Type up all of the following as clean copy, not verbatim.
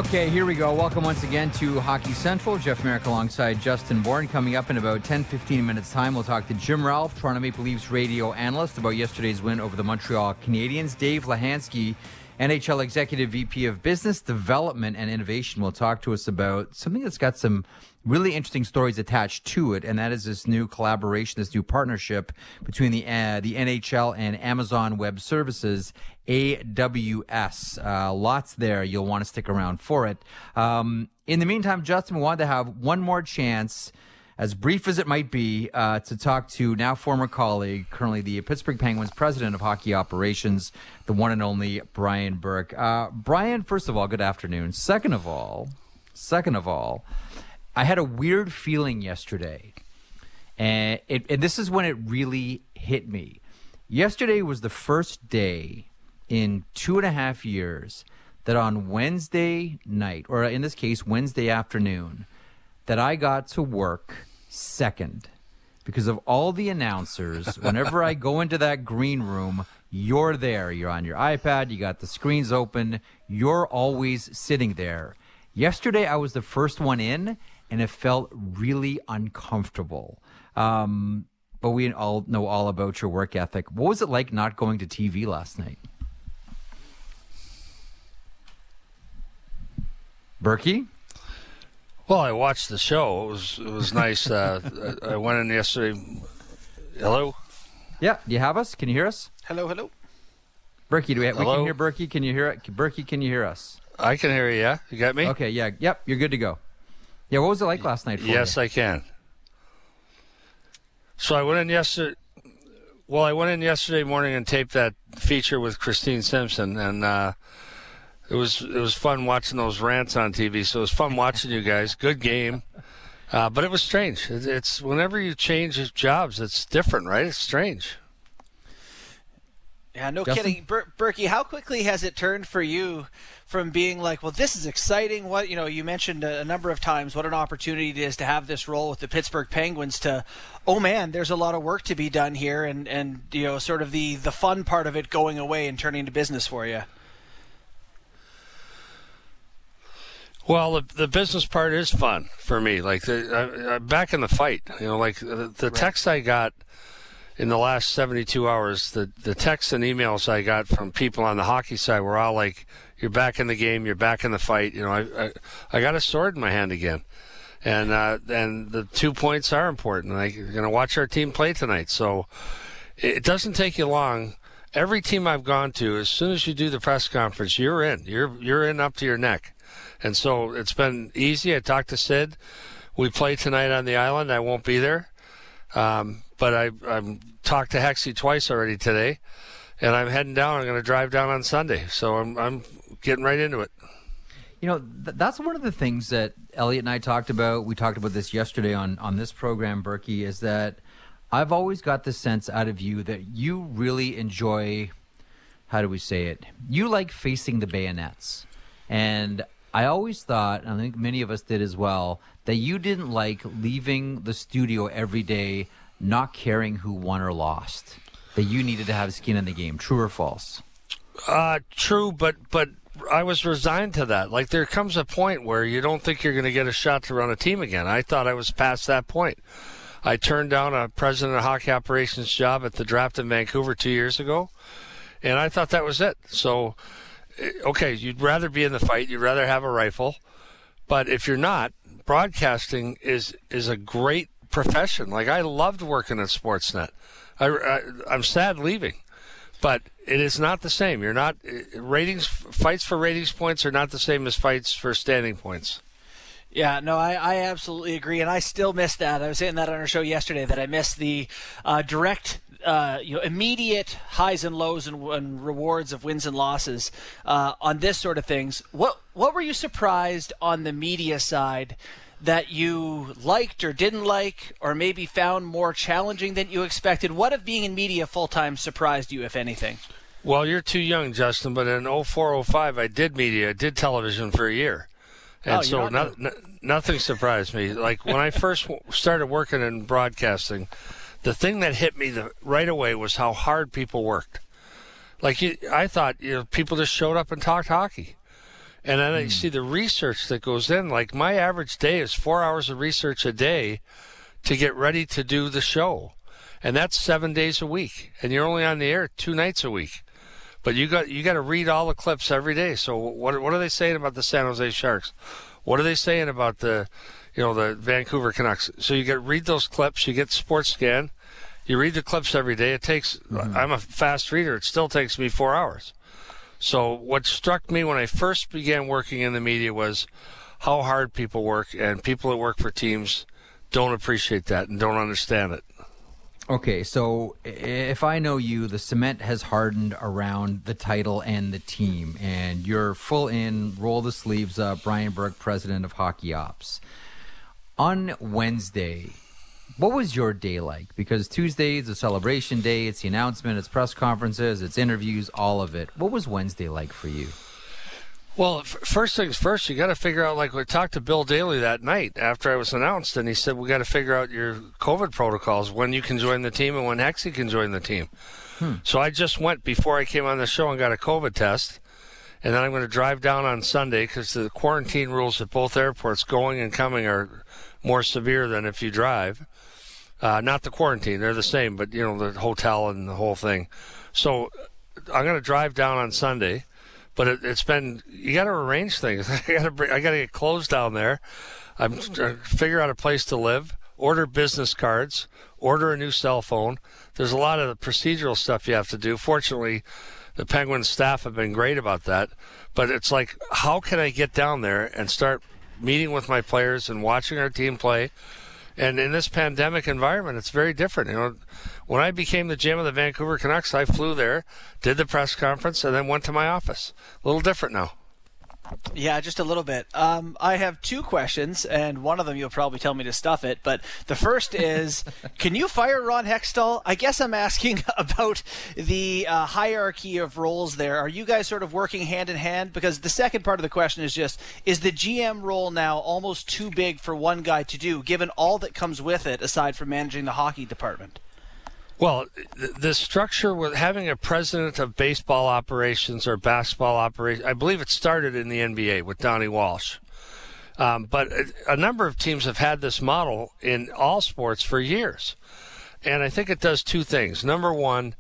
Okay, here we go. Welcome once again to Hockey Central. Jeff Merrick alongside Justin Bourne. Coming up in about 10-15 minutes' time, we'll talk to Jim Ralph, Toronto Maple Leafs radio analyst, about yesterday's win over the Montreal Canadiens. Dave Lahansky, NHL Executive VP of Business Development and Innovation, will talk to us about something that's got some really interesting stories attached to it, and that is this new collaboration, this new partnership between the NHL and Amazon Web Services, AWS. Lots there. You'll want to stick around for it. In the meantime, Justin, we wanted to have one more chance, as brief as it might be, to talk to now former colleague, currently the Pittsburgh Penguins president of hockey operations, the one and only Brian Burke. Brian, first of all, good afternoon. Second of all, I had a weird feeling yesterday, and this is when it really hit me. Yesterday was the first day in 2.5 years that on Wednesday night, or in this case, Wednesday afternoon, that I got to work second because of all the announcers. Whenever I go into that green room, you're there. You're on your iPad. You got the screens open. You're always sitting there. Yesterday, I was the first one in, and it felt really uncomfortable. But we all know all about your work ethic. What was it like not going to TV last night? Berkey? Well, I watched the show. It was nice. I went in yesterday. Hello? Yeah, do you have us? Can you hear us? Hello. Berkey, we Hello? can hear Berkey. Can you hear it? Berkey, can you hear us? I can hear you, yeah? You got me? Okay, yeah. Yep, you're good to go. Yeah, what was it like last night for you? Yes, I can. So I went in yesterday. Well, I went in yesterday morning and taped that feature with Christine Simpson, and it was fun watching those rants on TV. So it was fun watching you guys. Good game, but it was strange. It's whenever you change jobs, it's different, right? It's strange. Yeah, no Justin? kidding. Berkey, how quickly has it turned for you from being like, well, this is exciting. What, you mentioned a number of times what an opportunity it is to have this role with the Pittsburgh Penguins to, oh man, there's a lot of work to be done here, and sort of the fun part of it going away and turning to business for you. Well, the business part is fun for me. Like I'm back in the fight. Like the text I got in the last 72 hours, the texts and emails I got from people on the hockey side were all like, "You're back in the game. You're back in the fight." I got a sword in my hand again, and the 2 points are important. I'm going to watch our team play tonight, so it doesn't take you long. Every team I've gone to, as soon as you do the press conference, you're in. You're in up to your neck. And so it's been easy. I talked to Sid. We play tonight on the island. I won't be there. But I've talked to Hexie twice already today. And I'm heading down. I'm going to drive down on Sunday. So I'm getting right into it. That's one of the things that Elliot and I talked about. We talked about this yesterday on this program, Berkey, is that I've always got the sense out of you that you really enjoy, how do we say it? You like facing the bayonets. And I always thought, and I think many of us did as well, that you didn't like leaving the studio every day not caring who won or lost, that you needed to have skin in the game. True or false? True, but I was resigned to that. Like, there comes a point where you don't think you're going to get a shot to run a team again. I thought I was past that point. I turned down a president of hockey operations job at the draft in Vancouver 2 years ago, and I thought that was it. So, okay, you'd rather be in the fight, you'd rather have a rifle, but if you're not, broadcasting is a great profession. Like, I loved working at Sportsnet. I'm sad leaving, but it is not the same. You're not fights for ratings points are not the same as fights for standing points. Yeah, no, I absolutely agree, and I still miss that. I was saying that on our show yesterday, that I miss the direct, immediate highs and lows and rewards of wins and losses on this sort of things. What were you surprised on the media side that you liked or didn't like, or maybe found more challenging than you expected? What of being in media full-time surprised you, if anything? Well, you're too young, Justin, but in 04-05, I did media, I did television for a year. And so nothing surprised me. Like, when I first started working in broadcasting, the thing that hit me right away was how hard people worked. Like, I thought people just showed up and talked hockey. And then I see the research that goes in. Like, my average day is 4 hours of research a day to get ready to do the show. And that's 7 days a week. And you're only on the air 2 nights a week. But you got to read all the clips every day. So what are they saying about the San Jose Sharks? What are they saying about the Vancouver Canucks? So you read those clips, you get SportsScan, you read the clips every day. It takes I'm a fast reader. It still takes me 4 hours. So what struck me when I first began working in the media was how hard people work, and people that work for teams don't appreciate that and don't understand it. Okay, so if I know you, the cement has hardened around the title and the team, and you're full in, roll the sleeves up, Brian Burke, president of Hockey Ops. On Wednesday, what was your day like? Because Tuesday is a celebration day, it's the announcement, it's press conferences, it's interviews, all of it. What was Wednesday like for you? Well, first things first, you got to figure out, like, we talked to Bill Daly that night after I was announced, and he said, we got to figure out your COVID protocols, when you can join the team and when Hexie can join the team. So I just went before I came on the show and got a COVID test, and then I'm going to drive down on Sunday because the quarantine rules at both airports going and coming are more severe than if you drive. Not the quarantine, they're the same, but, the hotel and the whole thing. So I'm going to drive down on Sunday. But it's been, you got to arrange things. I got to get clothes down there. I'm trying to figure out a place to live, order business cards, order a new cell phone. There's a lot of procedural stuff you have to do. Fortunately, the Penguins staff have been great about that. But it's like, how can I get down there and start meeting with my players and watching our team play? And in this pandemic environment, it's very different. When I became the GM of the Vancouver Canucks, I flew there, did the press conference, and then went to my office. A little different now. Yeah, just a little bit. I have 2 questions, and one of them you'll probably tell me to stuff it. But the first is, can you fire Ron Hextall? I guess I'm asking about the hierarchy of roles there. Are you guys sort of working hand in hand? Because the second part of the question is just, is the GM role now almost too big for one guy to do, given all that comes with it aside from managing the hockey department? Well, the structure with having a president of baseball operations or basketball operations, I believe it started in the NBA with Donnie Walsh. But a number of teams have had this model in all sports for years. And I think it does 2 things. Number one,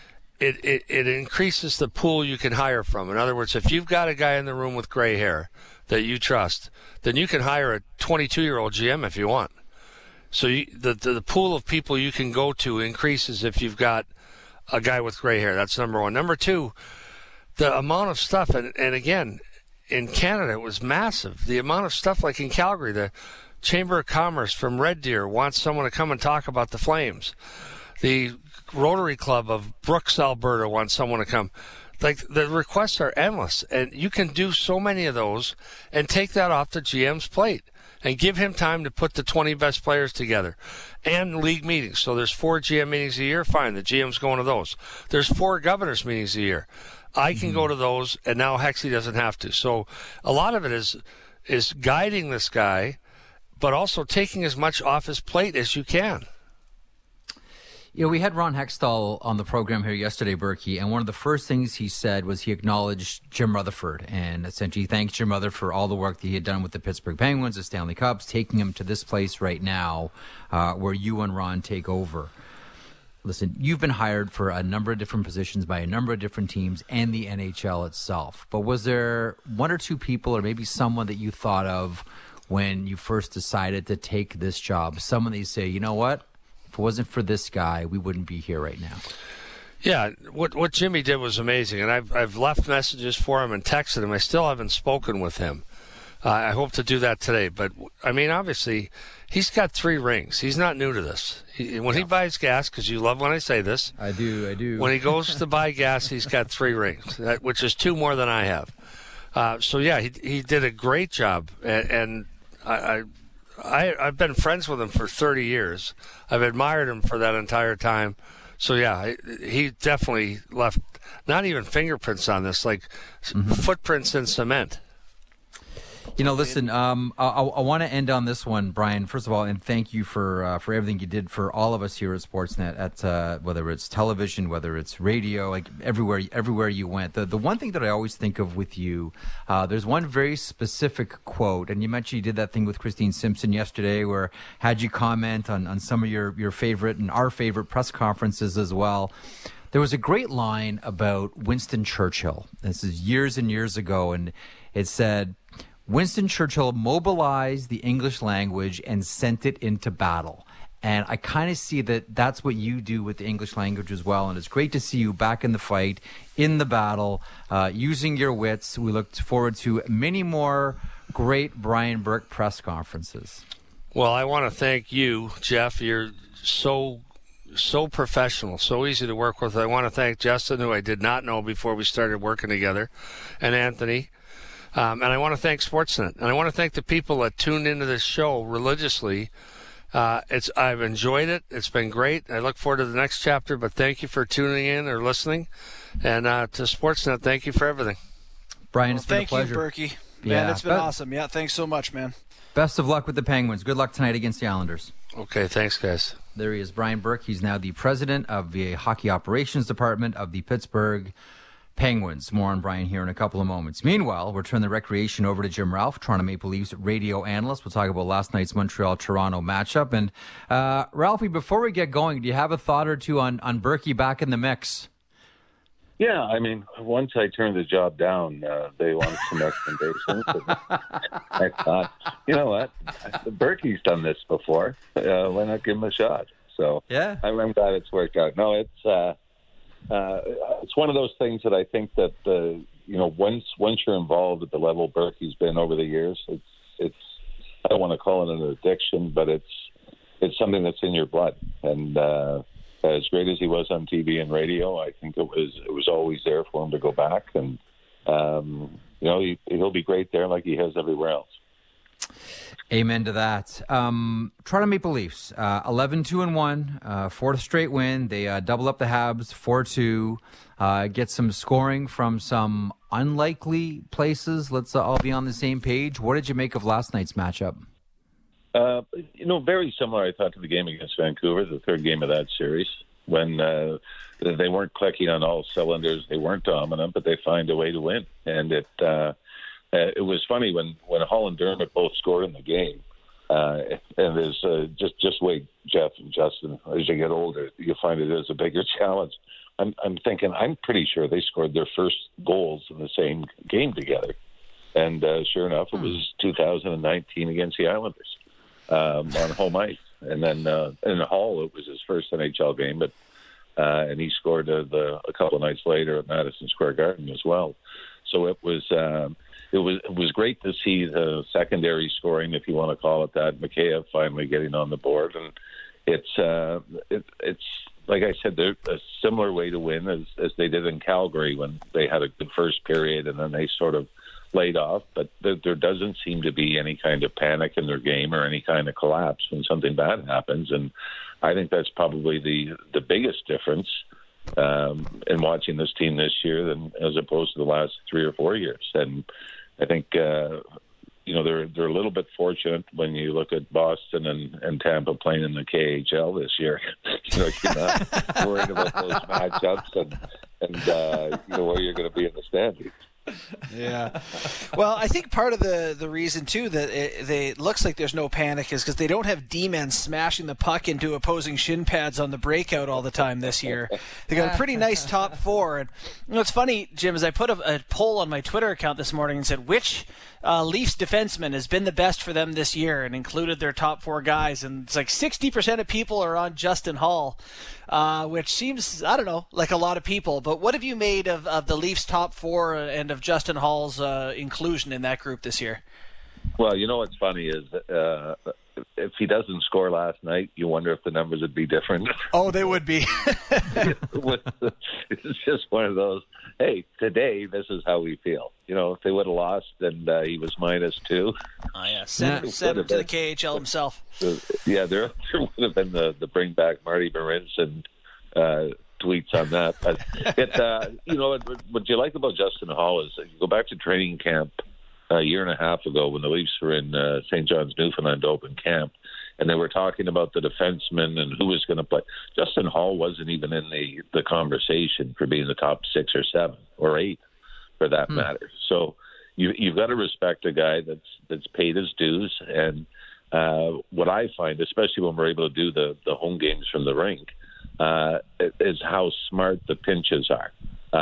it increases the pool you can hire from. In other words, if you've got a guy in the room with gray hair that you trust, then you can hire a 22-year-old GM if you want. So the pool of people you can go to increases if you've got a guy with gray hair. That's number one. Number 2, the amount of stuff, and again, in Canada it was massive. The amount of stuff, like in Calgary, the Chamber of Commerce from Red Deer wants someone to come and talk about the Flames. The Rotary Club of Brooks, Alberta wants someone to come. Like, the requests are endless, and you can do so many of those and take that off the GM's plate and give him time to put the 20 best players together. And league meetings. So there's 4 GM meetings a year. Fine, the GM's going to those. There's 4 governors meetings a year. I can go to those, and now Hexie doesn't have to. So a lot of it is guiding this guy, but also taking as much off his plate as you can. We had Ron Hextall on the program here yesterday, Berkey, and one of the first things he said was he acknowledged Jim Rutherford and essentially thanked Jim Rutherford for all the work that he had done with the Pittsburgh Penguins, the Stanley Cups, taking him to this place right now where you and Ron take over. Listen, you've been hired for a number of different positions by a number of different teams and the NHL itself, but was there 1 or 2 people or maybe someone that you thought of when you first decided to take this job, someone that you say, you know what? If it wasn't for this guy, we wouldn't be here right now. Yeah, what Jimmy did was amazing, and I've left messages for him and texted him. I still haven't spoken with him. I hope to do that today. But, I mean, obviously, he's got 3 rings. He's not new to this. When he buys gas, because you love when I say this. I do. When he goes to buy gas, he's got 3 rings, which is 2 more than I have. So, yeah, he did a great job, and I've been friends with him for 30 years. I've admired him for that entire time. So, yeah, he definitely left not even fingerprints on this, like footprints in cement. Listen, I want to end on this one, Brian. First of all, and thank you for everything you did for all of us here at Sportsnet. At whether it's television, whether it's radio, like everywhere you went. The one thing that I always think of with you, there's one very specific quote, and you mentioned you did that thing with Christine Simpson yesterday, where had you comment on some of your favorite and our favorite press conferences as well. There was a great line about Winston Churchill. This is years and years ago, and it said, Winston Churchill mobilized the English language and sent it into battle. And I kind of see that that's what you do with the English language as well. And it's great to see you back in the fight, in the battle, using your wits. We look forward to many more great Brian Burke press conferences. Well, I want to thank you, Jeff. You're so professional, so easy to work with. I want to thank Justin, who I did not know before we started working together, and Anthony. And I want to thank Sportsnet. And I want to thank the people that tuned into this show religiously. I've enjoyed it. It's been great. I look forward to the next chapter, but thank you for tuning in or listening. And to Sportsnet, thank you for everything. Brian, it's been a pleasure. Thank you, Berkey. Man, it's been awesome. Yeah, thanks so much, man. Best of luck with the Penguins. Good luck tonight against the Islanders. Okay, thanks, guys. There he is, Brian Burke. He's now the president of the Hockey Operations Department of the Pittsburgh Penguins. More on Brian here in a couple of moments. Meanwhile, we'll turn the recreation over to Jim Ralph, Toronto Maple Leafs radio analyst. We'll talk about last night's Montreal-Toronto matchup. And Ralphie, before we get going, do you have a thought or two on Berkey back in the mix? Yeah, I mean, once I turned the job down, they wanted some recommendations. I thought, you know what? Berkey's done this before. Why not give him a shot? So yeah, I'm glad it's worked out. No, it's one of those things that I think that once you're involved at the level Berkey's been over the years, it's I don't want to call it an addiction, but it's something that's in your blood. And as great as he was on TV and radio, I think it was always there for him to go back, and he'll be great there like he has everywhere else. Amen to that. Toronto Maple Leafs, 11-2-1, fourth straight win. They double up the Habs, 4-2. Get some scoring from some unlikely places. Let's all be on the same page. What did you make of last night's matchup? Very similar, I thought, to the game against Vancouver, the third game of that series, when they weren't clicking on all cylinders. They weren't dominant, but they find a way to win. And it was funny when Hall and Dermott both scored in the game. And there's just wait, Jeff and Justin, as you get older, you find it is a bigger challenge. I'm thinking, I'm pretty sure they scored their first goals in the same game together. And sure enough, it was 2019 against the Islanders. On home ice, and then in Hall, it was his first NHL game, but and he scored a couple of nights later at Madison Square Garden as well. So it was great to see the secondary scoring, if you want to call it that. Mikheyev finally getting on the board, and it's like I said, they're a similar way to win as they did in Calgary when they had a good first period and then they sort of laid off, but there doesn't seem to be any kind of panic in their game or any kind of collapse when something bad happens. And I think that's probably the biggest difference in watching this team this year than as opposed to the last 3 or 4 years. And I think they're a little bit fortunate when you look at Boston and Tampa playing in the KHL this year. You're not worried about those matchups and where you're going to be in the standings. Yeah. Well, I think part of the reason, too, that it looks like there's no panic is because they don't have D-men smashing the puck into opposing shin pads on the breakout all the time this year. They got a pretty nice top four. And it's funny, Jim, is I put a poll on my Twitter account this morning and said, which Leafs defenseman has been the best for them this year, and included their top 4 guys. And it's like 60% of people are on Justin Hall, which seems, I don't know, like a lot of people. But what have you made of the Leafs top 4 and of Justin Hall's inclusion in that group this year? Well, what's funny is if he doesn't score last night, you wonder if the numbers would be different. Oh, they would be. It's just one of those, hey, today this is how we feel. If they would have lost and he was -2. Oh, yeah. Send him to the KHL himself. Yeah, there would have been the bring back Marty Marinson tweets on that. But what you like about Justin Hall is that you go back to training camp a year and a half ago when the Leafs were in St. John's, Newfoundland open camp, and they were talking about the defensemen and who was going to play. Justin Holl wasn't even in the conversation for being the top 6 or 7 or 8 for that matter. So you've got to respect a guy that's paid his dues. And what I find, especially when we're able to do the home games from the rink, is how smart the pinches are.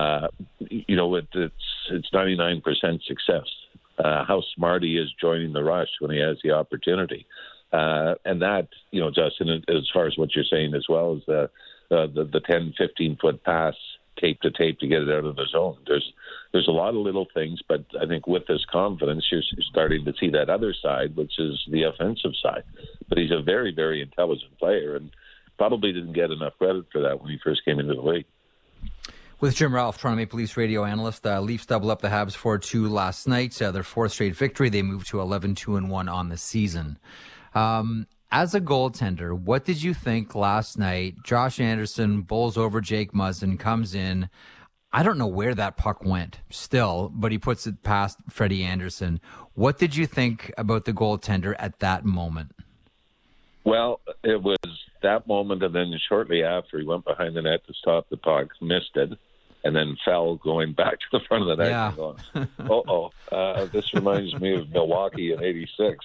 It's 99% success. How smart he is joining the rush when he has the opportunity. And that, Justin, as far as what you're saying as well, is the 10, 15-foot pass tape to tape to get it out of the zone. There's a lot of little things, but I think with this confidence, you're starting to see that other side, which is the offensive side. But he's a very, very intelligent player and probably didn't get enough credit for that when he first came into the league. With Jim Ralph, Toronto Maple Leafs radio analyst, Leafs double up the Habs 4-2 last night. Their fourth straight victory. They moved to 11-2-1 on the season. As a goaltender, what did you think last night? Josh Anderson bowls over Jake Muzzin, comes in. I don't know where that puck went still, but he puts it past Freddie Anderson. What did you think about the goaltender at that moment? Well, it was that moment, and then shortly after, he went behind the net to stop the puck, missed it, and then fell going back to the front of the net. Yeah. Going, this reminds me of Milwaukee in '86.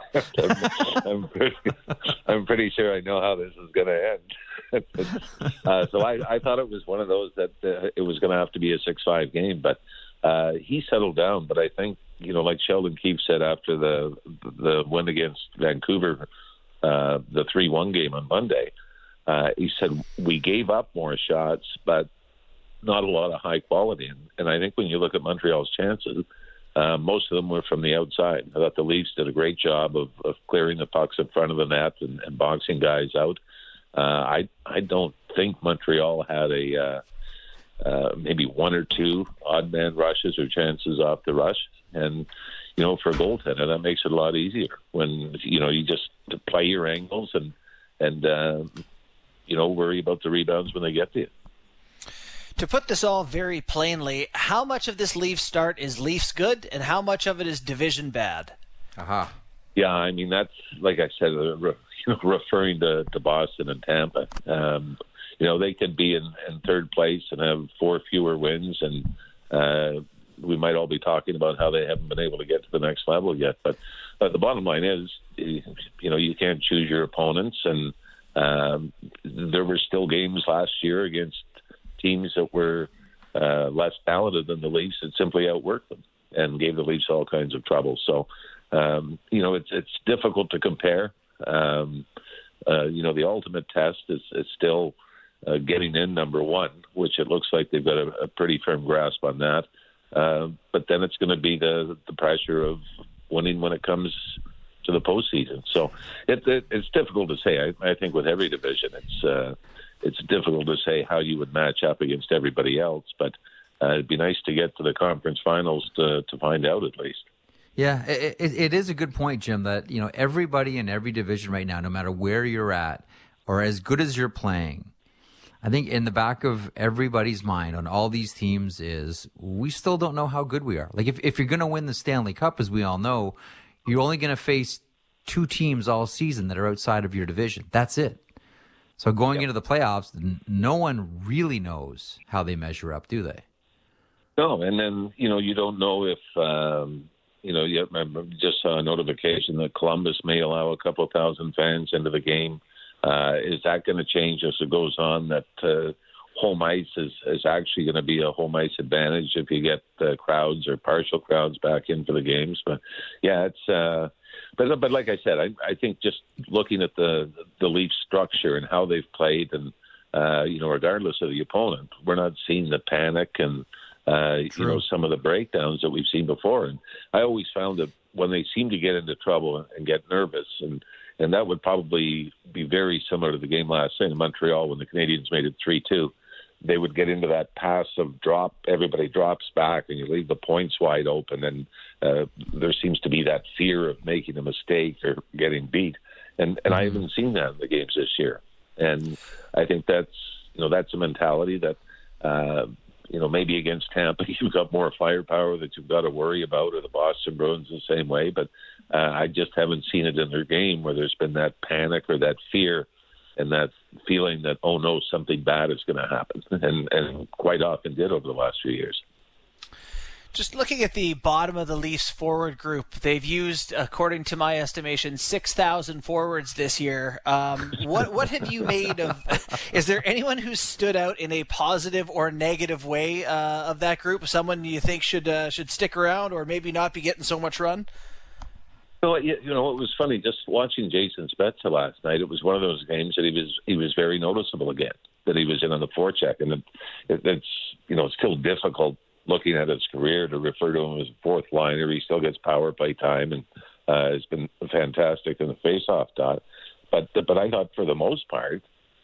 I'm pretty sure I know how this is going to end. So I thought it was one of those that it was going to have to be a 6-5 game, but he settled down. But I think, like Sheldon Keefe said after the win against Vancouver, the 3-1 game on Monday, he said, we gave up more shots, but not a lot of high quality. And I think when you look at Montreal's chances, most of them were from the outside. I thought the Leafs did a great job of clearing the pucks in front of the net and boxing guys out. I don't think Montreal had maybe 1 or 2 odd man rushes or chances off the rush. And, for a goaltender, that makes it a lot easier when, you just play your angles and worry about the rebounds when they get to you. To put this all very plainly, how much of this Leafs start is Leafs good and how much of it is division bad? Aha. Yeah, I mean, that's, like I said, referring to Boston and Tampa. They could be in third place and have 4 fewer wins, and we might all be talking about how they haven't been able to get to the next level yet. But the bottom line is, you can't choose your opponents, and there were still games last year against teams that were less talented than the Leafs that simply outworked them and gave the Leafs all kinds of trouble. So, it's difficult to compare. The ultimate test is still getting in number 1, which it looks like they've got a pretty firm grasp on that. But then it's going to be the pressure of winning when it comes to the postseason. So it's difficult to say. I think with every division, it's difficult to say how you would match up against everybody else. But it'd be nice to get to the conference finals to find out at least. Yeah, it is a good point, Jim, that everybody in every division right now, no matter where you're at, or as good as you're playing, I think in the back of everybody's mind on all these teams is we still don't know how good we are. Like if you're going to win the Stanley Cup, as we all know, you're only going to face 2 teams all season that are outside of your division. That's it. So going into the playoffs, no one really knows how they measure up, do they? No, and then, you don't know if, I just saw a notification that Columbus may allow a couple thousand fans into the game. Is that going to change as it goes on? That home ice is actually going to be a home ice advantage if you get crowds or partial crowds back in for the games. But yeah, it's. But like I said, I think just looking at the Leafs structure and how they've played, and regardless of the opponent, we're not seeing the panic and some of the breakdowns that we've seen before. And I always found that when they seem to get into trouble and get nervous, and that would probably be very similar to the game last night in Montreal when the Canadiens made it 3-2. They would get into that passive drop. Everybody drops back, and you leave the points wide open. And there seems to be that fear of making a mistake or getting beat. And I haven't seen that in the games this year. And I think that's a mentality that maybe against Tampa, you've got more firepower that you've got to worry about, or the Boston Bruins the same way. But I just haven't seen it in their game where there's been that panic or that fear and that feeling that, oh no, something bad is going to happen, and quite often did over the last few years. Just looking at the bottom of the Leafs forward group, they've used, according to my estimation, 6,000 forwards this year. What have you made of? Is there anyone who's stood out in a positive or negative way of that group? Someone you think should stick around or maybe not be getting so much run? So, it was funny just watching Jason Spezza last night. It was one of those games that he was very noticeable again, that he was in on the forecheck, and it's still difficult looking at his career to refer to him as a fourth liner. He still gets power play time and has been fantastic in the face-off dot. But I thought for the most part,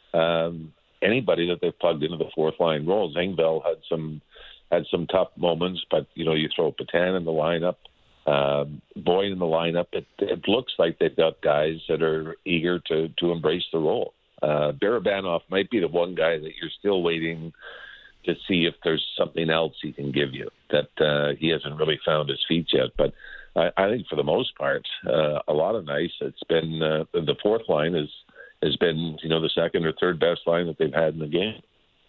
anybody that they've plugged into the fourth line role, Engvall had some tough moments, but you throw Petan in the lineup, Boyd in the lineup. It looks like they've got guys that are eager to embrace the role. Barabanov might be the one guy that you're still waiting to see if there's something else he can give you, that he hasn't really found his feet yet. But I think for the most part, a lot of nights it's been the fourth line has been the second or third best line that they've had in the game.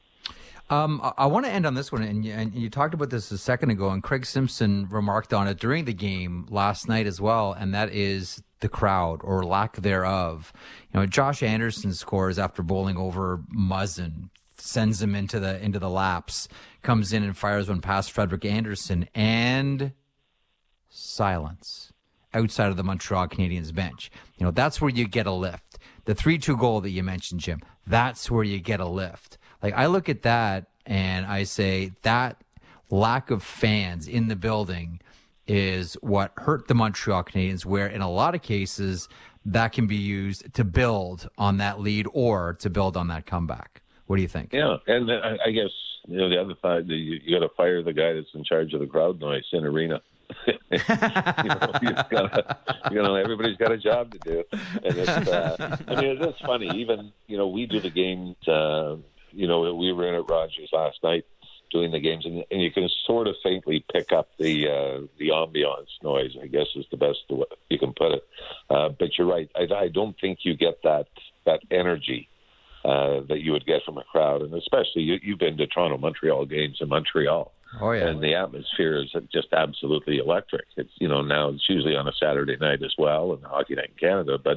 I want to end on this one, and you talked about this a second ago, and Craig Simpson remarked on it during the game last night as well, and that is the crowd or lack thereof. Josh Anderson scores after bowling over Muzzin, sends him into the laps, comes in and fires one past Frederik Andersen, and silence outside of the Montreal Canadiens bench. That's where you get a lift. The 3-2 goal that you mentioned, Jim, that's where you get a lift. Like, I look at that and I say that lack of fans in the building is what hurt the Montreal Canadiens, where in a lot of cases that can be used to build on that lead or to build on that comeback. What do you think? Yeah, and I guess the other side, you got to fire the guy that's in charge of the crowd noise in arena. Everybody's got a job to do, and it's funny. Even we do the games. We were in at Rogers last night doing the games, and you can sort of faintly pick up the ambiance noise, I guess is the best way you can put it. But you're right. I don't think you get that energy that you would get from a crowd, and especially you've been to Toronto-Montreal games in Montreal. Oh yeah, and the atmosphere is just absolutely electric. It's now it's usually on a Saturday night as well, and Hockey Night in Canada. But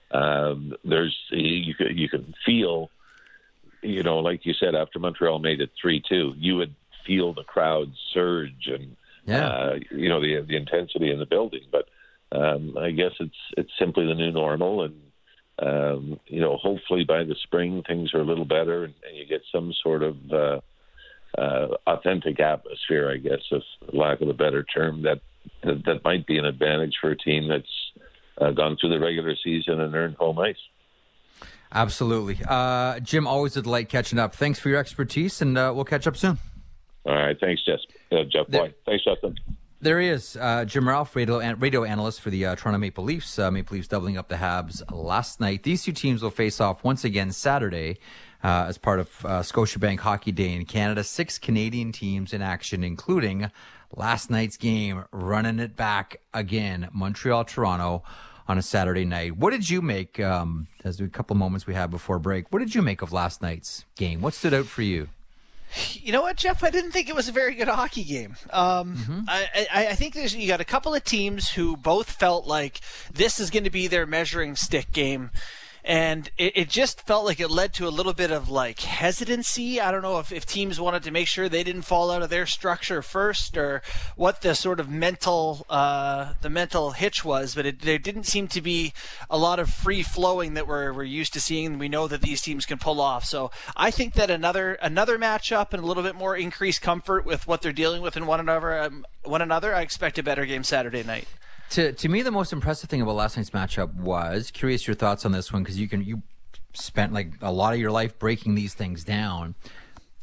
you can feel, like you said, after Montreal made it 3-2, you would feel the crowd surge and the intensity in the building. But I guess it's simply the new normal, and hopefully by the spring things are a little better, and you get some sort of authentic atmosphere, I guess, for lack of a better term, that might be an advantage for a team that's gone through the regular season and earned home ice. Absolutely. Jim, always a delight catching up. Thanks for your expertise, and we'll catch up soon. All right. Thanks, Jeff Boyd. Thanks, Justin. There he is, Jim Ralph, radio analyst for the Toronto Maple Leafs. Maple Leafs doubling up the Habs last night. These two teams will face off once again Saturday as part of Scotiabank Hockey Day in Canada. 6 Canadian teams in action, including last night's game, running it back again, Montreal-Toronto on a Saturday night. What did you make, as a couple moments we had before break, what did you make of last night's game? What stood out for you? You know what, Jeff? I didn't think it was a very good hockey game. I think you got a couple of teams who both felt like this is going to be their measuring stick game. And it just felt like it led to a little bit of hesitancy. I don't know if teams wanted to make sure they didn't fall out of their structure first, or what the sort of mental hitch was. But there didn't seem to be a lot of free flowing that we're used to seeing. We know that these teams can pull off. So I think that another matchup and a little bit more increased comfort with what they're dealing with in one another. I expect a better game Saturday night. To me, the most impressive thing about last night's matchup was, curious your thoughts on this one, because you spent a lot of your life breaking these things down.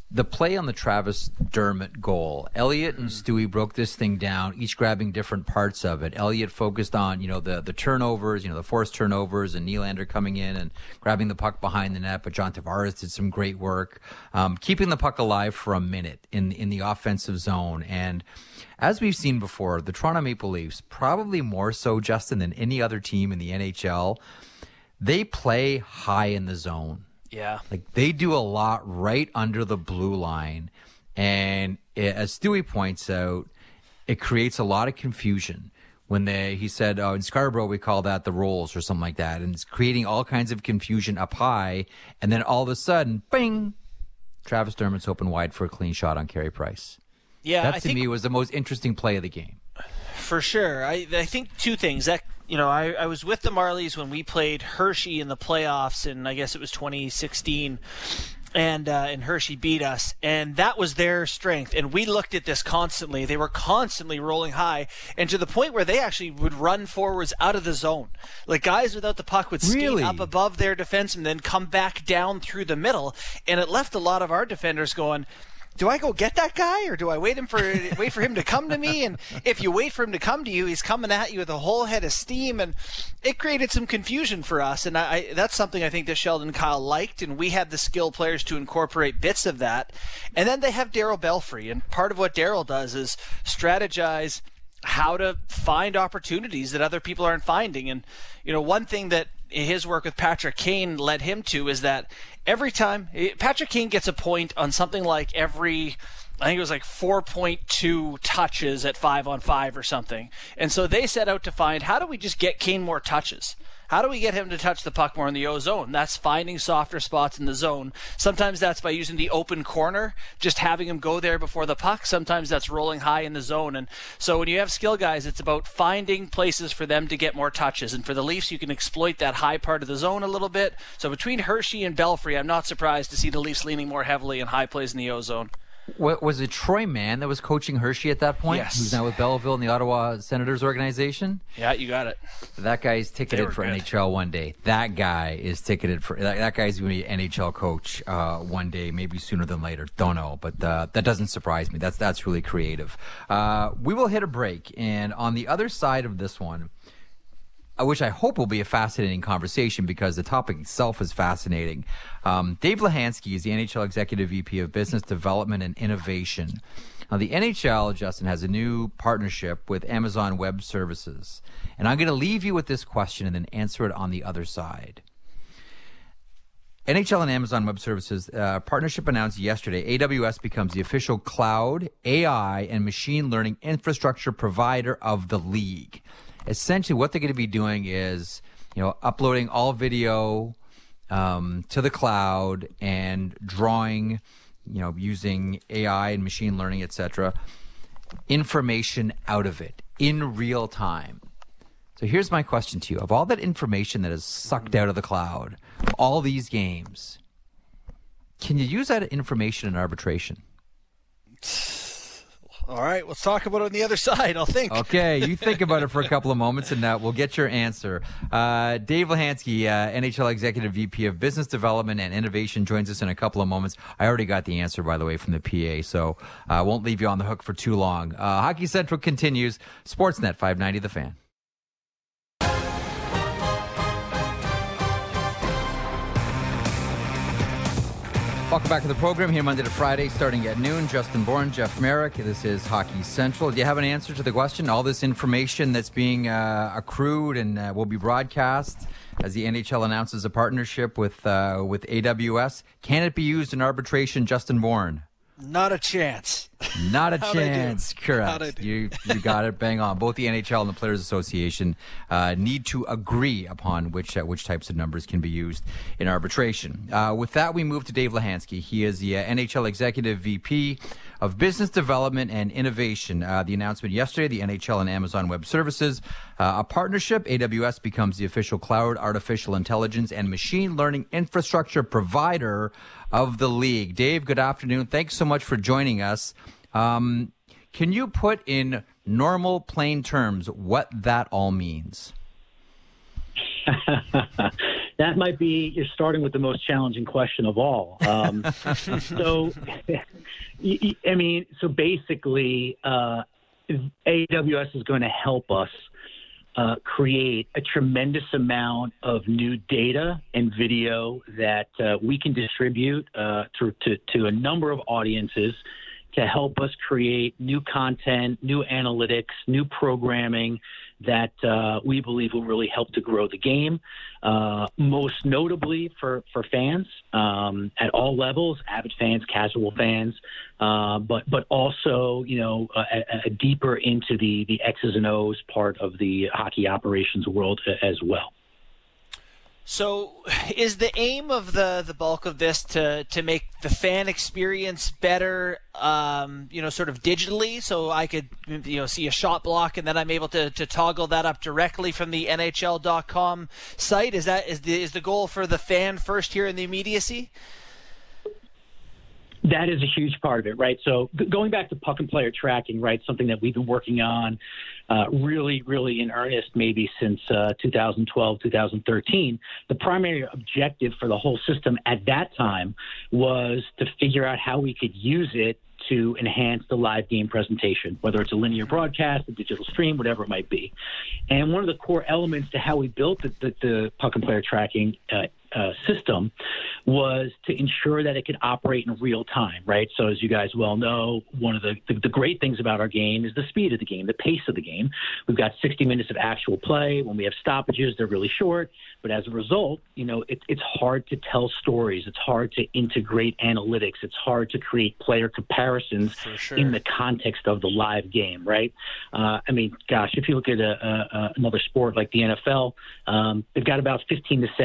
the play on the Travis Dermott goal, Elliott and Stewie broke this thing down, each grabbing different parts of it. Elliott focused on, the turnovers, the forced turnovers, and Nylander coming in and grabbing the puck behind the net. But John Tavares did some great work, keeping the puck alive for a minute in the offensive zone. And as we've seen before, the Toronto Maple Leafs, probably more so, Justin, than any other team in the NHL, they play high in the zone. Yeah. Like, they do a lot right under the blue line. And as Stewie points out, it creates a lot of confusion. When he said, in Scarborough, we call that the rolls or something like that. And it's creating all kinds of confusion up high. And then all of a sudden, bing, Travis Dermott's open wide for a clean shot on Carey Price. Yeah, that to me was the most interesting play of the game. For sure. I think two things. That I was with the Marlies when we played Hershey in the playoffs in, I guess it was 2016, and Hershey beat us, and that was their strength. And we looked at this constantly. They were constantly rolling high, and to the point where they actually would run forwards out of the zone. Like, guys without the puck would skate up above their defenseman, then come back down through the middle, and it left a lot of our defenders going, do I go get that guy, or do I wait for him to come to me? And if you wait for him to come to you, he's coming at you with a whole head of steam, and it created some confusion for us. And that's something I think that Sheldon Kyle liked, and we had the skill players to incorporate bits of that. And then they have Darryl Belfry, and part of what Darryl does is strategize how to find opportunities that other people aren't finding. And one thing that his work with Patrick Kane led him to is that every time Patrick Kane gets a point on something like I think it was like 4.2 touches at 5-on-5 or something. And so they set out to find, how do we just get Kane more touches? How do we get him to touch the puck more in the O zone? That's finding softer spots in the zone. Sometimes that's by using the open corner, just having him go there before the puck. Sometimes that's rolling high in the zone. And so when you have skill guys, it's about finding places for them to get more touches. And for the Leafs, you can exploit that high part of the zone a little bit. So between Hershey and Belfry, I'm not surprised to see the Leafs leaning more heavily in high plays in the O zone. Was it Troy Mann that was coaching Hershey at that point? Yes. Who's now with Belleville in the Ottawa Senators organization? Yeah, you got it. That guy's ticketed for good. NHL one day. That guy is ticketed for... That guy's going to be an NHL coach one day, maybe sooner than later. Don't know, but that doesn't surprise me. That's really creative. We will hit a break, and on the other side of this one, which I hope will be a fascinating conversation because the topic itself is fascinating. Dave Lahansky is the NHL Executive VP of Business Development and Innovation. Now, the NHL, Justin, has a new partnership with Amazon Web Services. And I'm going to leave you with this question and then answer it on the other side. NHL and Amazon Web Services partnership announced yesterday. AWS becomes the official cloud, AI, and machine learning infrastructure provider of the league. Essentially, what they're going to be doing is, uploading all video to the cloud and drawing, using AI and machine learning, etc., information out of it in real time. So here's my question to you. Of all that information that is sucked out of the cloud, all these games, can you use that information in arbitration? All right, let's talk about it on the other side, I'll think. Okay, you think about it for a couple of moments, and we'll get your answer. Dave Lahansky, NHL Executive VP of Business Development and Innovation, joins us in a couple of moments. I already got the answer, by the way, from the PA, so I won't leave you on the hook for too long. Hockey Central continues. Sportsnet 590 The Fan. Welcome back to the program here Monday to Friday, starting at noon. Justin Bourne, Jeff Merrick. This is Hockey Central. Do you have an answer to the question? All this information that's being accrued and will be broadcast as the NHL announces a partnership with AWS. Can it be used in arbitration, Justin Bourne? Not a chance. Not a chance. Correct. You got it. Bang on. Both the NHL and the Players Association need to agree upon which types of numbers can be used in arbitration. With that, we move to Dave Lahansky. He is the NHL Executive VP of Business Development and Innovation. The announcement yesterday, the NHL and Amazon Web Services, a partnership. AWS becomes the official cloud, artificial intelligence, and machine learning infrastructure provider of the league. Dave, good afternoon. Thanks so much for joining us. Can you put in normal, plain terms what that all means? that might be, you're starting with the most challenging question of all. So, I mean, so basically, AWS is going to help us create a tremendous amount of new data and video that we can distribute to a number of audiences to help us create new content, new analytics, new programming that we believe will really help to grow the game, most notably for fans at all levels, avid fans, casual fans, but also, a deeper into the X's and O's part of the hockey operations world as well. So is the aim of the bulk of this to make the fan experience better, sort of digitally, so I could, see a shot block and then I'm able to toggle that up directly from the NHL.com site? Is the goal for the fan first here in the immediacy? That is a huge part of it, right? So going back to puck and player tracking, right, something that we've been working on really, really in earnest maybe since 2012, 2013, the primary objective for the whole system at that time was to figure out how we could use it to enhance the live game presentation, whether it's a linear broadcast, a digital stream, whatever it might be. And one of the core elements to how we built the puck and player tracking system was to ensure that it could operate in real time, right? So as you guys well know, one of the great things about our game is the speed of the game, the pace of the game. We've got 60 minutes of actual play. When we have stoppages, they're really short. But as a result, it's hard to tell stories. It's hard to integrate analytics. It's hard to create player comparisons in the context of the live game, right? If you look at another sport like the NFL, they've got about 15 to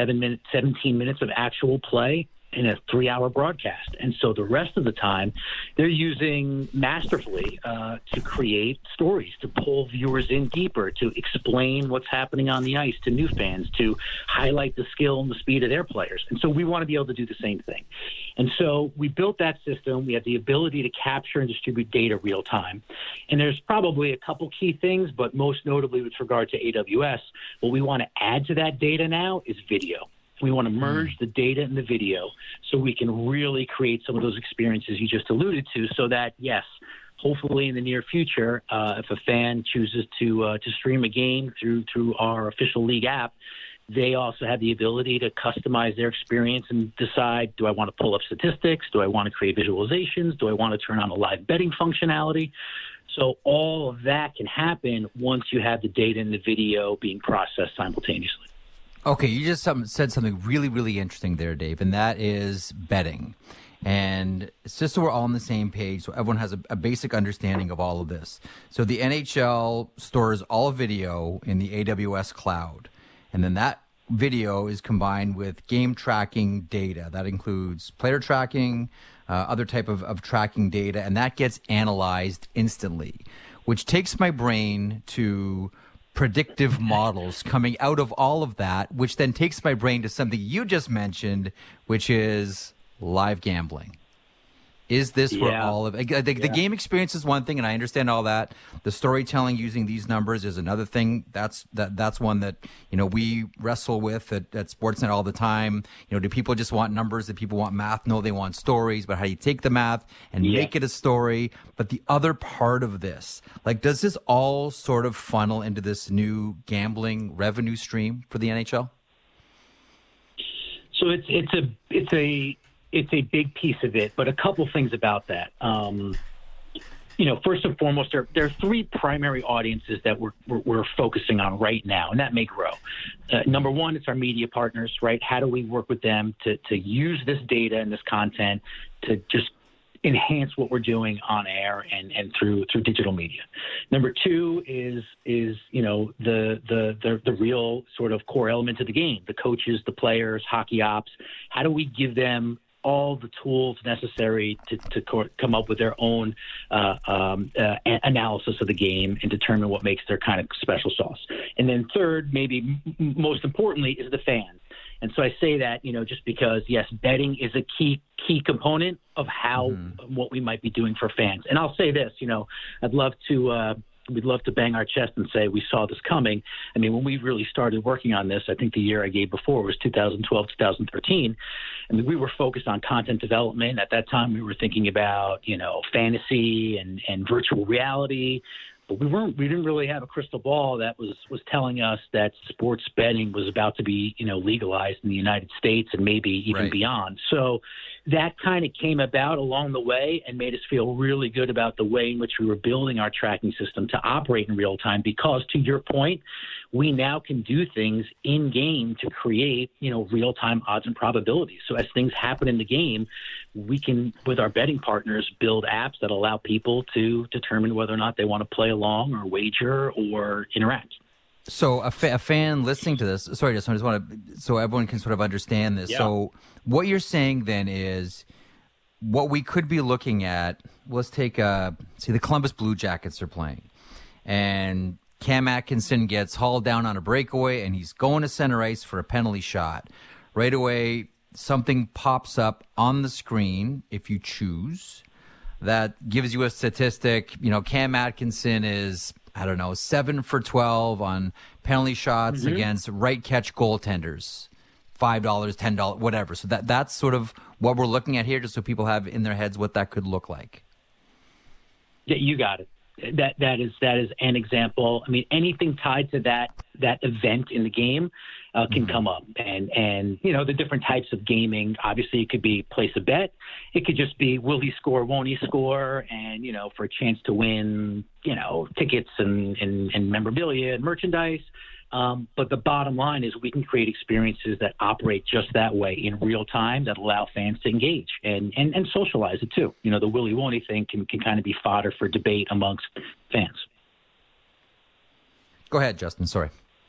17 minutes of actual play in a 3-hour broadcast. And so the rest of the time, they're using masterfully to create stories, to pull viewers in deeper, to explain what's happening on the ice to new fans, to highlight the skill and the speed of their players. And so we want to be able to do the same thing. And so we built that system. We have the ability to capture and distribute data real time. And there's probably a couple key things, but most notably with regard to AWS, what we want to add to that data now is video. We want to merge the data and the video so we can really create some of those experiences you just alluded to, so that, yes, hopefully in the near future, if a fan chooses to stream a game through our official league app, they also have the ability to customize their experience and decide, do I want to pull up statistics? Do I want to create visualizations? Do I want to turn on a live betting functionality? So all of that can happen once you have the data and the video being processed simultaneously. Okay, you just said something really, really interesting there, Dave, and that is betting. And it's just so we're all on the same page, so everyone has a basic understanding of all of this. So the NHL stores all video in the AWS cloud, and then that video is combined with game tracking data. That includes player tracking, other type of tracking data, and that gets analyzed instantly, which takes my brain to predictive models coming out of all of that, which then takes my brain to something you just mentioned, which is live gambling. Is this where all of the game experience is one thing, and I understand all that. The storytelling using these numbers is another thing. That's one that we wrestle with at Sportsnet all the time. Do people just want numbers? Do people want math? No, they want stories. But how do you take the math and make it a story? But the other part of this, does this all sort of funnel into this new gambling revenue stream for the NHL? So it's a big piece of it, but a couple things about that. First and foremost, there are three primary audiences that we're focusing on right now, and that may grow. Number one, it's our media partners, right? How do we work with them to use this data and this content to just enhance what we're doing on air and through digital media? Number two is the real sort of core element of the game, the coaches, the players, hockey ops. How do we give them all the tools necessary to come up with their own analysis of the game and determine what makes their kind of special sauce? And then third, maybe most importantly, is the fans. And so I say that, just because, yes, betting is a key component of how what we might be doing for fans. And I'll say this, I'd love to we'd love to bang our chest and say we saw this coming. I mean, when we really started working on this, I think the year I gave before was 2012, 2013. I mean, we were focused on content development. At that time, we were thinking about, fantasy and virtual reality. But we didn't really have a crystal ball that was telling us that sports betting was about to be, legalized in the United States and maybe even beyond. So that kind of came about along the way and made us feel really good about the way in which we were building our tracking system to operate in real time, because to your point, we now can do things in game to create, real time odds and probabilities. So as things happen in the game, we can, with our betting partners, build apps that allow people to determine whether or not they want to play along or wager or interact. So a fan listening to this, sorry, I just want to, so everyone can sort of understand this. Yeah. So what you're saying then is what we could be looking at, let's take, the Columbus Blue Jackets are playing, and Cam Atkinson gets hauled down on a breakaway, and he's going to center ice for a penalty shot. Right away, something pops up on the screen, if you choose, that gives you a statistic. Cam Atkinson is, 7 for 12 on penalty shots against right catch goaltenders, $5, $10, whatever. So that's sort of what we're looking at here, just so people have in their heads what that could look like. Yeah, you got it. That is an example. I mean, anything tied to that event in the game can come up, and the different types of gaming. Obviously, it could be place a bet. It could just be will he score, won't he score, and for a chance to win, tickets and memorabilia and merchandise. But the bottom line is we can create experiences that operate just that way in real time that allow fans to engage and socialize it too. The willy won't he thing can kind of be fodder for debate amongst fans. Go ahead, Justin. Sorry.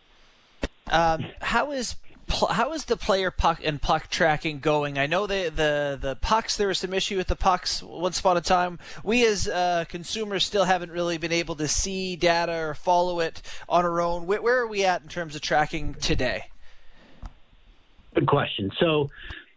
How is the player puck and puck tracking going? I know the pucks, there was some issue with the pucks once upon a time. We as consumers still haven't really been able to see data or follow it on our own. Where are we at in terms of tracking today? Good question. So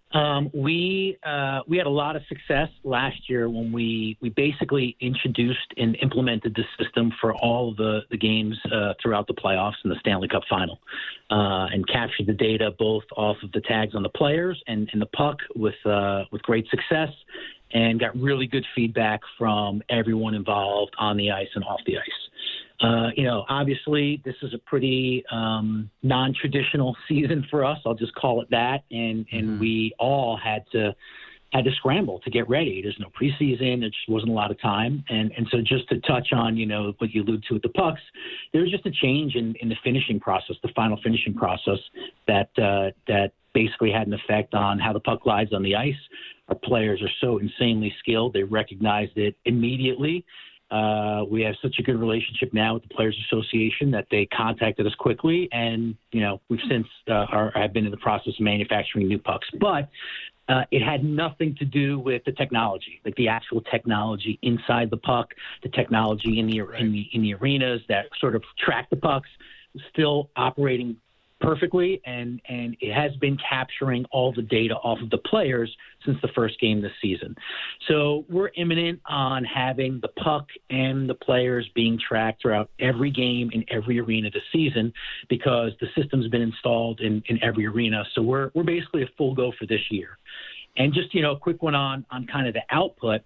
we had a lot of success last year when we basically introduced and implemented the system for all of the games throughout the playoffs and the Stanley Cup final, and captured the data both off of the tags on the players and the puck with great success, and got really good feedback from everyone involved on the ice and off the ice. Obviously this is a pretty non-traditional season for us. I'll just call it that. And we all had to scramble to get ready. There's no preseason. There just wasn't a lot of time. And so just to touch on, what you allude to with the pucks, there was just a change in the finishing process, the final finishing process that basically had an effect on how the puck glides on the ice. Our players are so insanely skilled. They recognized it immediately. We have such a good relationship now with the Players Association that they contacted us quickly, and we've since have been in the process of manufacturing new pucks. But it had nothing to do with the technology, like the actual technology inside the puck, the technology in the arenas that sort of track the pucks, still operating perfectly, and it has been capturing all the data off of the players since the first game this season. So we're imminent on having the puck and the players being tracked throughout every game in every arena this season, because the system's been installed in every arena. So we're basically a full go for this year. And just, a quick one on kind of the output.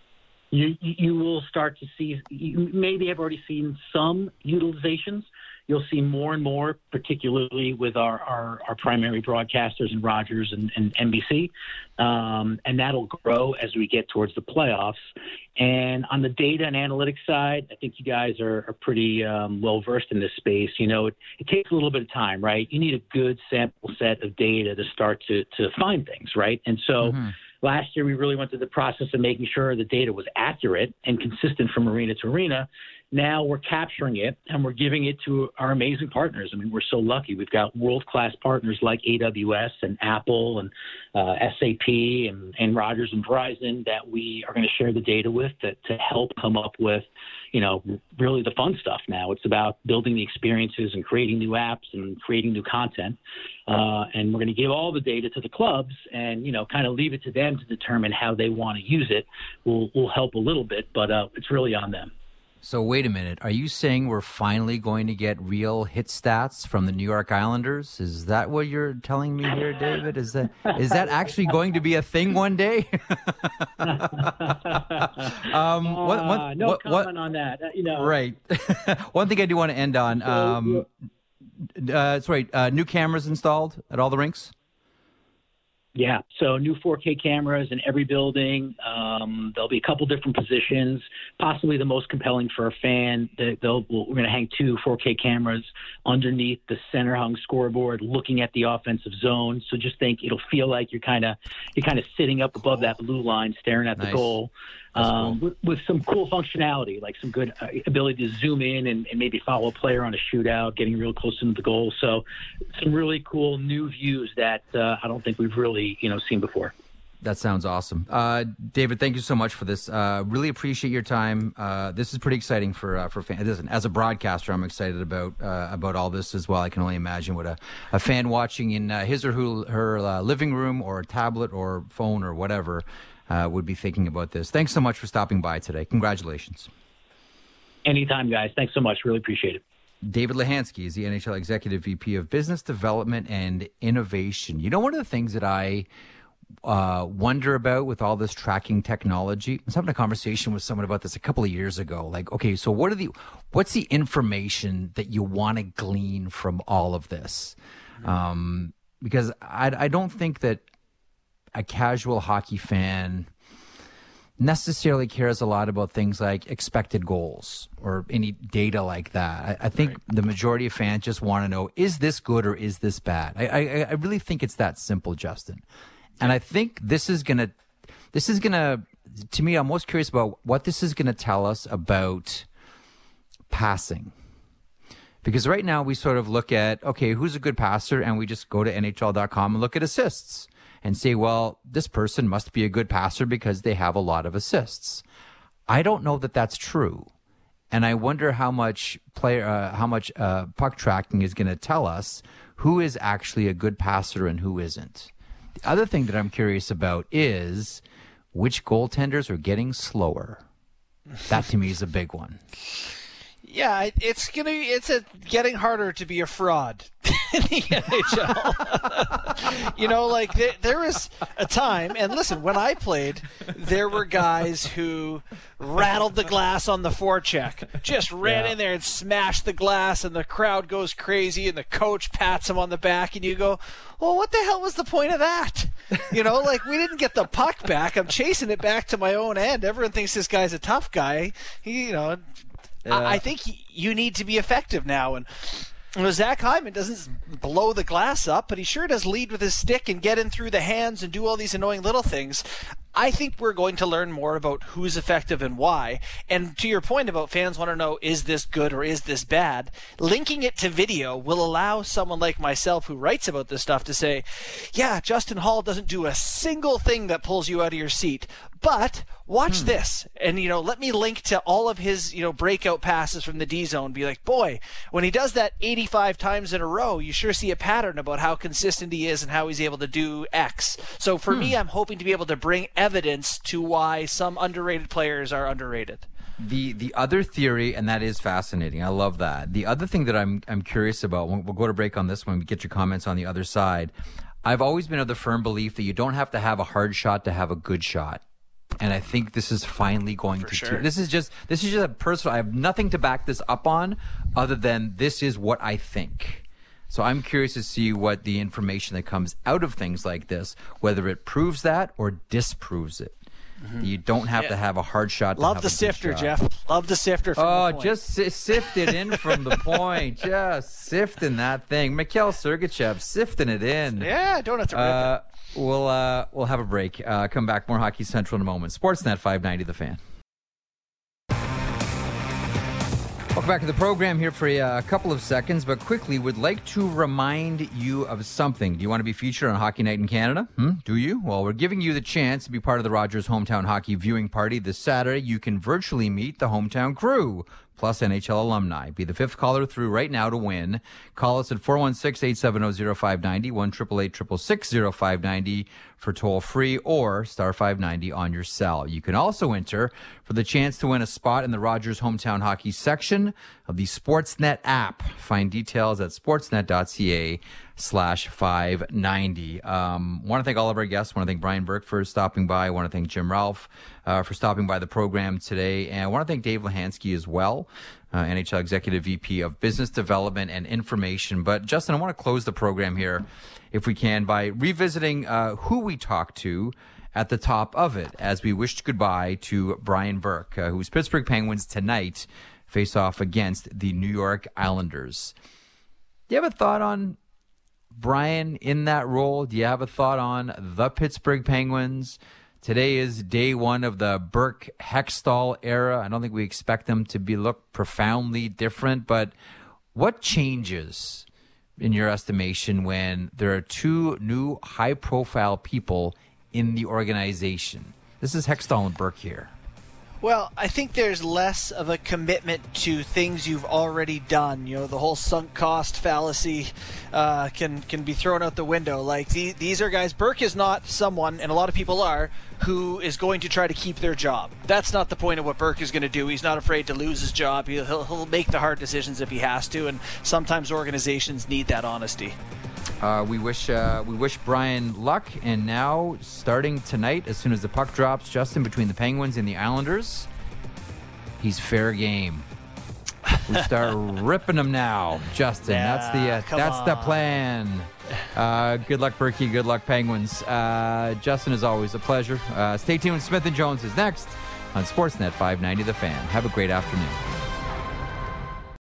You will start to see, you maybe have already seen some utilizations. You'll see more and more, particularly with our primary broadcasters in Rogers and NBC, and that'll grow as we get towards the playoffs. And on the data and analytics side, I think you guys are pretty well-versed in this space. It takes a little bit of time, right? You need a good sample set of data to start to find things, right? And so last year we really went through the process of making sure the data was accurate and consistent from arena to arena. Now we're capturing it and we're giving it to our amazing partners. I mean, we're so lucky. We've got world-class partners like AWS and Apple and SAP and Rogers and Verizon that we are going to share the data with to help come up with, really the fun stuff now. It's about building the experiences and creating new apps and creating new content. And we're going to give all the data to the clubs and, kind of leave it to them to determine how they want to use it. We'll help a little bit, but it's really on them. So wait a minute. Are you saying we're finally going to get real hit stats from the New York Islanders? Is that what you're telling me here, David? Is that actually going to be a thing one day? No comment on that. Right. One thing I do want to end on. New cameras installed at all the rinks. Yeah, so new 4K cameras in every building. There'll be a couple different positions, possibly the most compelling for a fan. We're going to hang 2 4K cameras underneath the center hung scoreboard, looking at the offensive zone. So just think it'll feel like you're kind of sitting up above that blue line, staring at the goal. Cool. With some cool functionality, like some good ability to zoom in and maybe follow a player on a shootout, getting real close into the goal. So some really cool new views that I don't think we've really seen before. That sounds awesome. David, thank you so much for this. Really appreciate your time. This is pretty exciting for fans. Listen, as a broadcaster, I'm excited about all this as well. I can only imagine what a fan watching in his or her living room or tablet or phone or whatever would be thinking about this. Thanks so much for stopping by today. Congratulations. Anytime, guys. Thanks so much. Really appreciate it. David Lahansky is the NHL Executive VP of Business Development and Innovation. You know, one of the things that I wonder about with all this tracking technology, I was having a conversation with someone about this a couple of years ago. Like, okay, so what's the information that you want to glean from all of this? Because I don't think that a casual hockey fan necessarily cares a lot about things like expected goals or any data like that. I think the majority of fans just want to know, is this good or is this bad? I really think it's that simple, Justin. And I think this is gonna, to me, I'm most curious about what this is gonna tell us about passing. Because right now we sort of look at, okay, who's a good passer? And we just go to NHL.com and look at assists and say, well, this person must be a good passer because they have a lot of assists. I don't know that that's true. And I wonder how much puck tracking is going to tell us who is actually a good passer and who isn't. The other thing that I'm curious about is which goaltenders are getting slower. That to me is a big one. Yeah, it's getting harder to be a fraud in the NHL. There was a time, and listen, when I played, there were guys who rattled the glass on the forecheck, just ran in there and smashed the glass, and the crowd goes crazy, and the coach pats him on the back, and you go, well, what the hell was the point of that? We didn't get the puck back. I'm chasing it back to my own end. Everyone thinks this guy's a tough guy. I think you need to be effective now. And Zach Hyman doesn't blow the glass up, but he sure does lead with his stick and get in through the hands and do all these annoying little things. I think we're going to learn more about who's effective and why. And to your point about fans want to know, is this good or is this bad? Linking it to video will allow someone like myself who writes about this stuff to say, yeah, Justin Holl doesn't do a single thing that pulls you out of your seat. But watch this, and let me link to all of his breakout passes from the D zone. Be like, boy, when he does that 85 times in a row, you sure see a pattern about how consistent he is and how he's able to do X. So for me, I'm hoping to be able to bring evidence to why some underrated players are underrated. The other theory, and that is fascinating. I love that. The other thing that I'm curious about, we'll go to break on this one. We get your comments on the other side. I've always been of the firm belief that you don't have to have a hard shot to have a good shot. And I think this is finally going to. Sure. This is just a personal. I have nothing to back this up on, other than this is what I think. So I'm curious to see what the information that comes out of things like this, whether it proves that or disproves it. You don't have to have a hard shot. Love the sifter, Jeff. Love the sifter. From the point. Just sift it in from the point. Just sifting that thing. Mikhail Sergachev sifting it in. Yeah, I don't have to rip it. We'll have a break. Come back. More Hockey Central in a moment. Sportsnet 590 The Fan. Welcome back to the program here for a couple of seconds, but quickly would like to remind you of something. Do you want to be featured on Hockey Night in Canada? Do you? Well, we're giving you the chance to be part of the Rogers Hometown Hockey Viewing Party this Saturday. You can virtually meet the hometown crew. plus NHL alumni. Be the fifth caller through right now to win. Call us at 416-870-0590, 1-888-666-0590 for toll-free, or star 590 on your cell. You can also enter for the chance to win a spot in the Rogers Hometown Hockey section of the Sportsnet app. Find details at sportsnet.ca/590. Want to thank all of our guests. Want to thank Brian Burke for stopping by. Want to thank Jim Ralph for stopping by the program today. And I want to thank Dave Lahansky as well, NHL Executive VP of Business Development and Information. But Justin, I want to close the program here, if we can, by revisiting who we talked to at the top of it as we wished goodbye to Brian Burke, whose Pittsburgh Penguins tonight face off against the New York Islanders. Do you have a thought on Brian in that role? Do you have a thought on the Pittsburgh Penguins? Today is day one of the Burke-Hextall era. I don't think we expect them to look profoundly different, but what changes, in your estimation, when there are two new high-profile people in the organization? This is Hextall and Burke here. Well, I think there's less of a commitment to things you've already done. You know, the whole sunk cost fallacy can be thrown out the window. Like, these are guys. Burke is not someone, and a lot of people are, who is going to try to keep their job. That's not the point of what Burke is going to do. He's not afraid to lose his job. He'll make the hard decisions if he has to, and sometimes organizations need that honesty. We wish Brian luck, and now, starting tonight, as soon as the puck drops, Justin, between the Penguins and the Islanders, he's fair game. We start ripping them now, Justin. Yeah, that's the plan. Good luck, Berkey. Good luck, Penguins. Justin, as always, a pleasure. Stay tuned. Smith and Jones is next on Sportsnet 590 The Fan. Have a great afternoon.